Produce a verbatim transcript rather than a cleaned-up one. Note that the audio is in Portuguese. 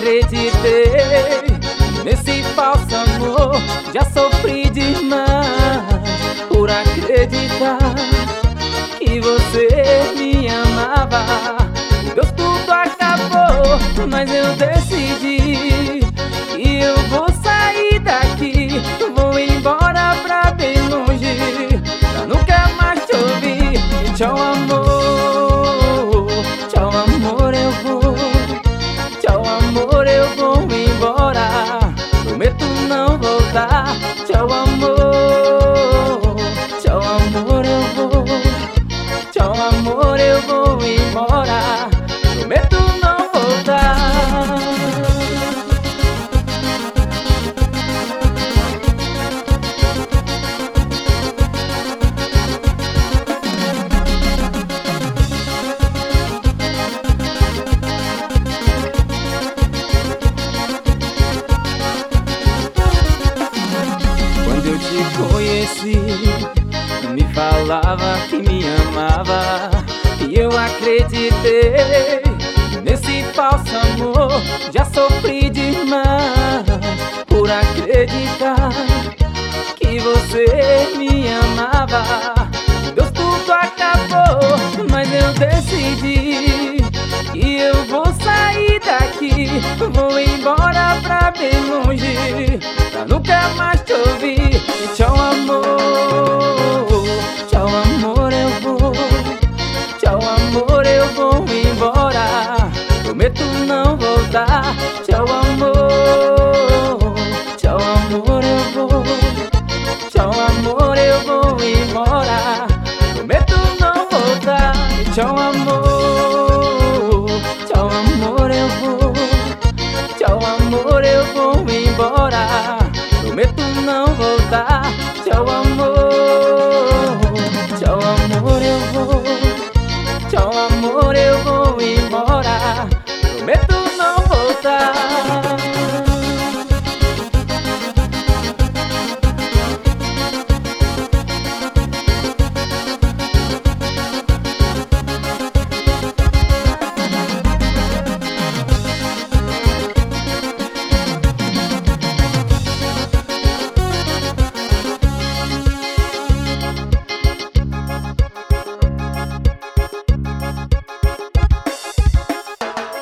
acreditei nesse falso amor. Já sofri demais por acreditar que você me amava. Deus, tudo acabou, mas eu decidi que eu vou sair daqui. Vou embora pra bem longe, pra nunca mais te ouvir. Tchau, amor, tchau, amor, eu vou. Tchau, amor, eu vou embora. Prometo não voltar. Tchau, amor, tchau, amor, eu vou. Tchau, amor, eu vou embora. Prometo não voltar. Quando eu te conheci, me falava que me amava, e eu acreditei nesse falso amor. Já sofri demais por acreditar que você me amava. Deus, tudo acabou, mas eu decidi que eu vou sair daqui. Vou embora pra bem longe, pra nunca mais te ouvir. Tchau, amor, tchau, amor, eu vou. Tchau, amor, eu vou embora. Prometo não voltar. Tchau, amor, tchau, amor, eu vou. Tchau, amor, eu vou embora. Prometo não voltar. Tchau, amor, tchau, amor, eu vou. Tchau, amor, eu vou embora. Prometo não voltar.